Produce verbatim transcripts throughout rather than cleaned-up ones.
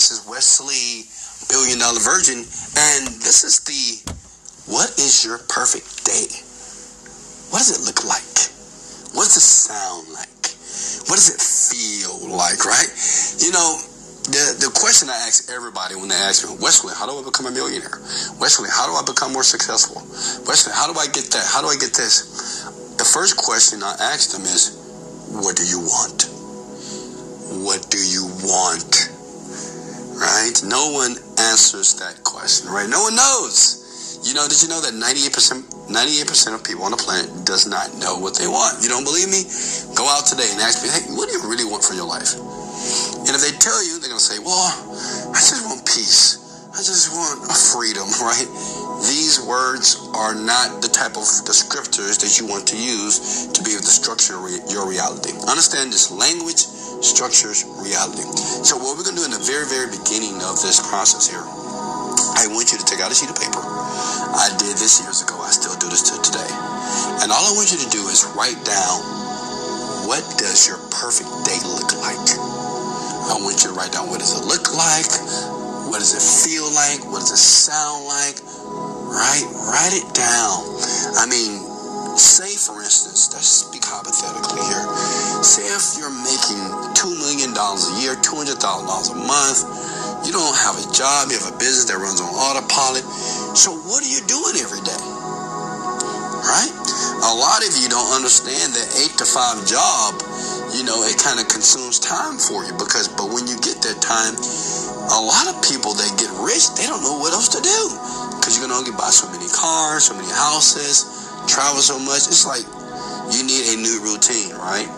This is Wesley, Billion Dollar Virgin, and this is the what is your perfect day? What does it look like? What does it sound like? What does it feel like, right? You know, the the question I ask everybody when they ask me, Wesley, how do I become a millionaire? Wesley, how do I become more successful? Wesley, how do I get that? How do I get this? The first question I ask them is, what do you want? What do you want? Right? No one answers that question, right? No one knows. You know, did you know that ninety-eight percent, ninety-eight percent of people on the planet does not know what they want? You don't believe me? Go out today and ask me, hey, what do you really want for your life? And if they tell you, they're going to say, well, I just want peace. I just want a freedom, right? These words are not the type of descriptors that you want to use to be able to structure re- your reality. Understand this language structures reality. So what we're going to do in the very, very beginning of this process here, I want you to take out a sheet of paper. I did this years ago. I still do this to today. And all I want you to do is write down, what does your perfect day look like? I want you to write down, what does it look like? What does it feel like? What does it sound like? Right? Write it down. I mean, say for instance, let's speak hypothetically here. Say if you're making two million dollars a year, two hundred thousand dollars a month, you don't have a job, you have a business that runs on autopilot. So what are you doing every day? Right? A lot of you don't understand that eight to five job, you know, it kind of consumes time for you because, but when you get that time, a lot of people that get rich, they don't know what else to do because you can only buy so many cars, so many houses, travel so much. It's like you need a new routine, right?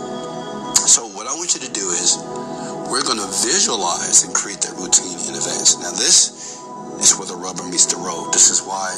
So what I want you to do is we're going to visualize and create that routine in advance. Now this is where the rubber meets the road. This is why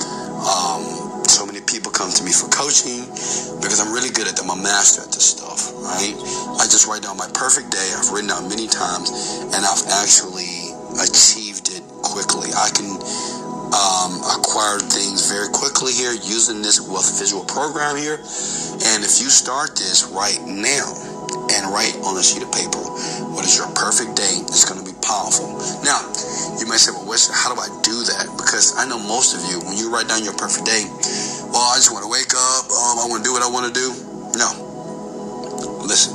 um, so many people come to me for coaching because I'm really good at them. I'm a master at this stuff, right? I just write down my perfect day. I've written down many times and I've actually achieved it quickly. I can um, acquire things very quickly here using this wealth visual program here. And if you start this right now and write on a sheet of paper, what is your perfect day? It's going to be powerful. Now, you might say, well, Wesley, how do I do that? Because I know most of you, when you write down your perfect day, well, I just want to wake up. Um, I want to do what I want to do. No. Listen.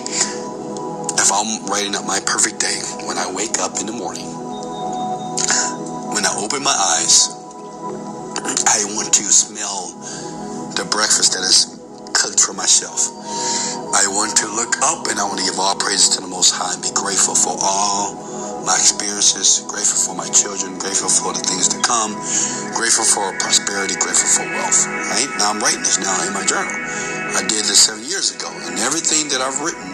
If I'm writing up my perfect day, when I wake up in the morning, when I open my eyes, I want to smell the breakfast that is cooked for myself. I want to look up and I want to give all praises to the Most High and be grateful for all my experiences, grateful for my children, grateful for the things to come, grateful for prosperity, grateful for wealth, right? Now I'm writing this now in my journal. I did this seven years ago, and everything that I've written,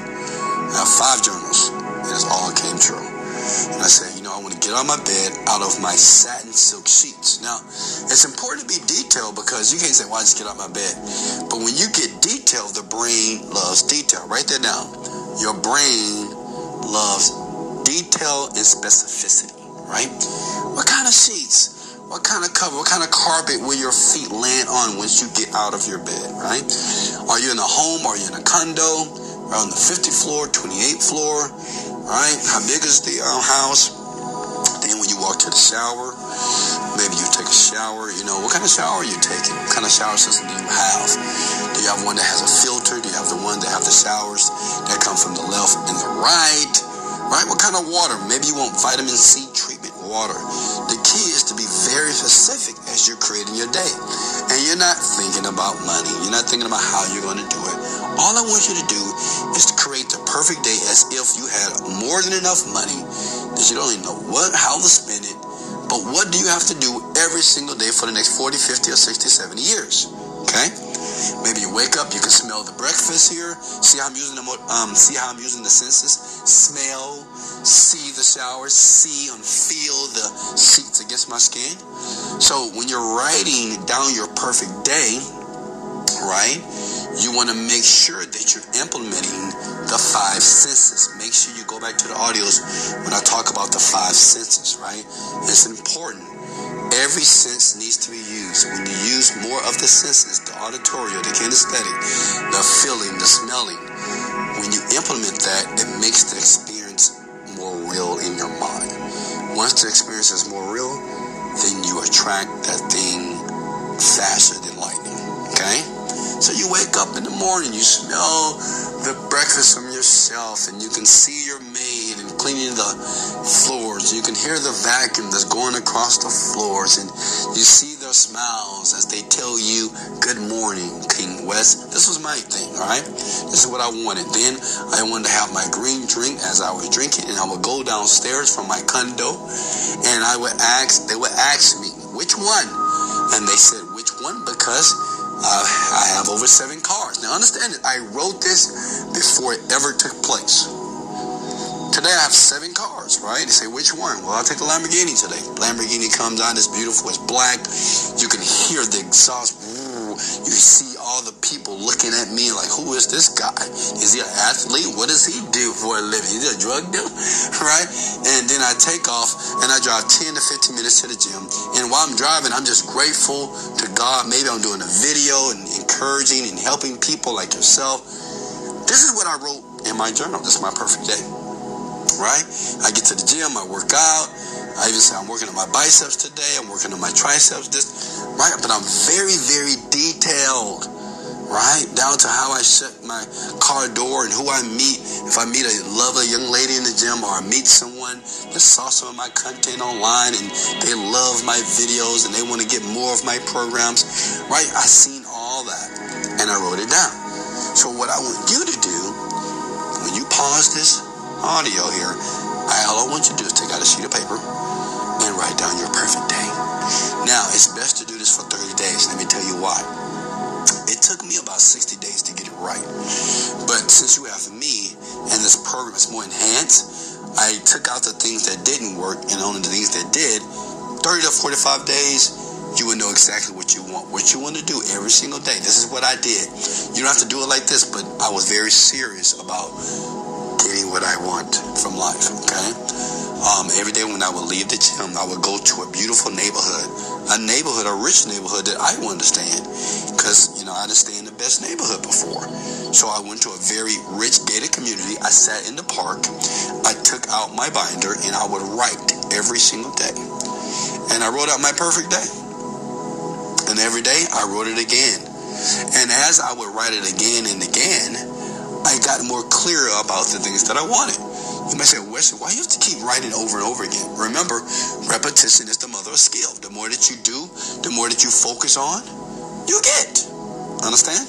I have five journals, and it all came true. And I said, you know, I want to get out of my bed, out of my satin silk sheets. Now, it's important to be detailed because you can't say, well, I just get out of my bed. But when you get detailed, the brain loves detail. Write that down. Your brain loves detail and specificity, right? What kind of sheets? What kind of cover? What kind of carpet will your feet land on once you get out of your bed, right? Are you in a home? Are you in a condo? Are you on the fiftieth floor, twenty-eighth floor, right? How big is the um, house? Then when you walk to the shower, maybe you take a shower, you know, what kind of shower are you taking? What kind of shower system do you have? Do you have one that has a filter? Do you have the one that have the showers that come from the left and the right? Right? What kind of water? Maybe you want vitamin C treatment water. The key is to be very specific as you're creating your day. And you're not thinking about money. You're not thinking about how you're going to do it. All I want you to do is to create the perfect day as if you had more than enough money that you don't even know what, how to spend it. But what do you have to do every single day for the next forty, fifty, or sixty, seventy years? Okay? Maybe you wake up, you can smell the breakfast here. See how I'm using the um, see how I'm using the senses? Smell, see the shower, see and feel the sheets against my skin. So when you're writing down your perfect day, right, you want to make sure that you're implementing the five senses. Make sure you go back to the audios when I talk about the five senses, right? It's important. Every sense needs to be used. When you use more of the senses, the auditory, the kinesthetic, the feeling, the smelling, when you implement that, it makes the experience more real in your mind. once the experience is more real, then you attract that thing faster than lightning, okay? So you wake up in the morning, you smell the breakfast from yourself, and you can see your maid and cleaning the floors. You can hear the vacuum that's going across the floors, and you see their smiles as they tell you, good morning, King West. This was my thing, all right? This is what I wanted. Then I wanted to have my green drink as I was drinking, and I would go downstairs from my condo, and I would ask, they would ask me, which one? And they said, which one? Because Uh, I have over seven cars. Now understand it, I wrote this before it ever took place. Today I have seven cars, right? They say, which one? Well, I'll take the Lamborghini today. Lamborghini comes on, it's beautiful, it's black. You can hear the exhaust. You see all the people looking at me like, who is this guy? Is he an athlete? What does he do for a living? Is he a drug dealer? Right? And then I take off and I drive ten to fifteen minutes to the gym. And while I'm driving, I'm just grateful to God. Maybe I'm doing a video and encouraging and helping people like yourself. This is what I wrote in my journal. This is my perfect day. Right? I get to the gym, I work out. I even say I'm working on my biceps today. I'm working on my triceps. This, right? But I'm very, very detailed, right? Down to how I shut my car door and who I meet. If I meet a lovely young lady in the gym, or I meet someone that saw some of my content online and they love my videos and they want to get more of my programs, right? I seen all that and I wrote it down. So what I want you to do, when you pause this audio here, I, all I want you to do is take out a sheet of paper and write down your perfect day. Now, it's best to do this for thirty days. Let me tell you why. It took me about sixty days to get it right. But since you have me and this program is more enhanced, I took out the things that didn't work and only the things that did. thirty to forty-five days, you will know exactly what you want, what you want to do every single day. This is what I did. You don't have to do it like this, but I was very serious about getting what I want from life, okay? Um, every day when I would leave the gym, I would go to a beautiful neighborhood, a neighborhood, a rich neighborhood that I would understand, because, you know, I didn't stay in the best neighborhood before. So I went to a very rich gated community. I sat in the park. I took out my binder and I would write every single day. And I wrote out my perfect day. And every day I wrote it again. And as I would write it again and again, I got more clear about the things that I wanted. You might say, Wesley, why do you have to keep writing over and over again? Remember, repetition is the mother of skill. The more that you do, the more that you focus on, you get. Understand?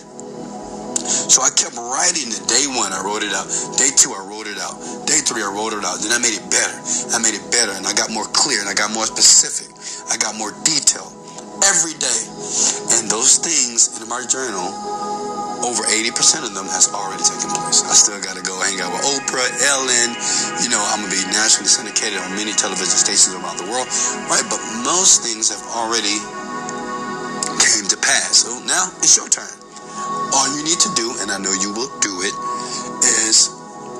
So I kept writing it. Day one, I wrote it out. Day two, I wrote it out. Day three, I wrote it out. Then I made it better. I made it better, and I got more clear, and I got more specific. I got more detail every day. And those things in my journal, over eighty percent of them has already taken place. I still got to go hang out with Oprah, Ellen. You know, I'm going to be nationally syndicated on many television stations around the world, right? But most things have already came to pass. So now it's your turn. All you need to do, and I know you will do it, is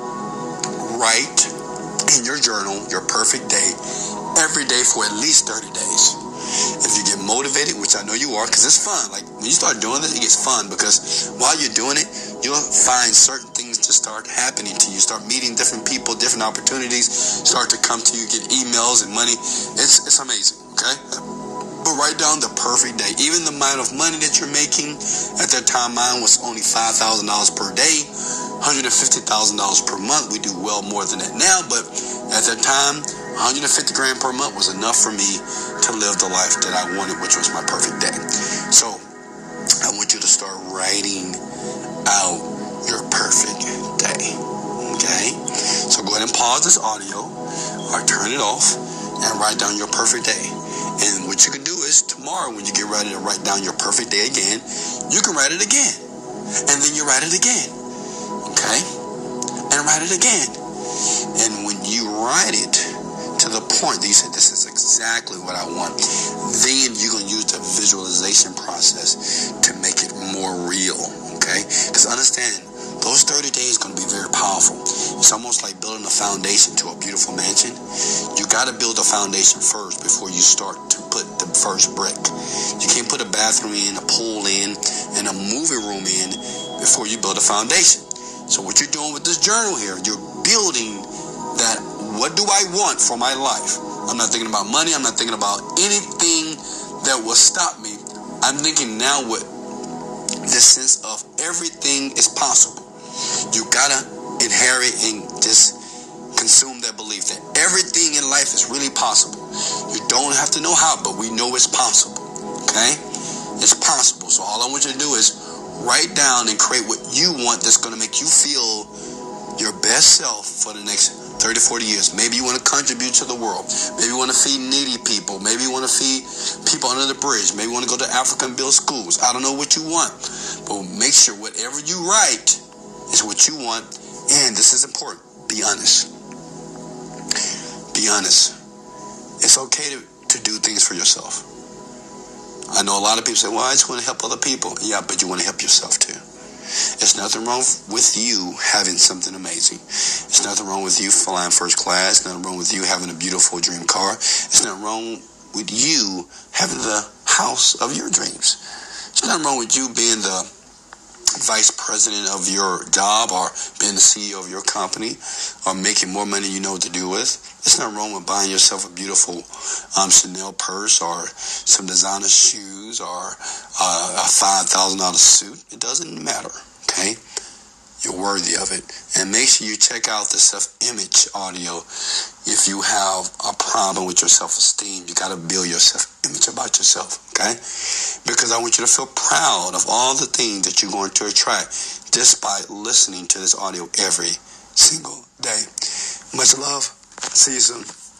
write in your journal your perfect day every day for at least thirty days. If you get motivated, which I know you are, because it's fun. Like, when you start doing this, it gets fun, because while you're doing it, you'll find certain things to start happening to you. Start meeting different people, different opportunities start to come to you, get emails and money. It's it's amazing, okay? But write down the perfect day. Even the amount of money that you're making, at that time mine was only five thousand dollars per day, one hundred fifty thousand dollars per month. We do well more than that now, but at that time, one hundred fifty grand per month was enough for me to live the life that I wanted, which was my perfect day. So I want you to start writing out your perfect day. Okay? So go ahead and pause this audio or turn it off and write down your perfect day. And what you can do is tomorrow, when you get ready to write down your perfect day again, you can write it again. And then you write it again. Okay? And write it again. And when you write it to the point that you say, this is exactly what I want, then you're going to use the visualization process to make it more real, okay? Because understand, those thirty days are going to be very powerful. It's almost like building a foundation to a beautiful mansion. You got to build a foundation first before you start to put the first brick. You can't put a bathroom in, a pool in, and a movie room in before you build a foundation. So what you're doing with this journal here, you're building that what do I want for my life? I'm not thinking about money. I'm not thinking about anything that will stop me. I'm thinking now with this sense of everything is possible. You gotta inherit and just consume that belief that everything in life is really possible. You don't have to know how, but we know it's possible. Okay? It's possible. So all I want you to do is write down and create what you want that's going to make you feel your best self for the next thirty, forty years. Maybe you want to contribute to the world. Maybe you want to feed needy people. Maybe you want to feed people under the bridge. Maybe you want to go to Africa and build schools. I don't know what you want. But make sure whatever you write is what you want. And this is important. Be honest. Be honest. It's okay to, to do things for yourself. I know a lot of people say, well, I just want to help other people. Yeah, but you want to help yourself too. There's nothing wrong with you having something amazing. There's nothing wrong with you flying first class. Nothing wrong with you having a beautiful dream car. There's nothing wrong with you having the house of your dreams. There's nothing wrong with you being the vice president of your job or being the C E O of your company or making more money you know what to do with. There's nothing wrong with buying yourself a beautiful um, Chanel purse or some designer shoes or uh, a five thousand dollars suit. It doesn't matter, okay? You're worthy of it. And make sure you check out the self-image audio. If you have a problem with your self-esteem, you got to build your self-image about yourself, okay? Because I want you to feel proud of all the things that you're going to attract just by listening to this audio every single day. Much love. See you soon.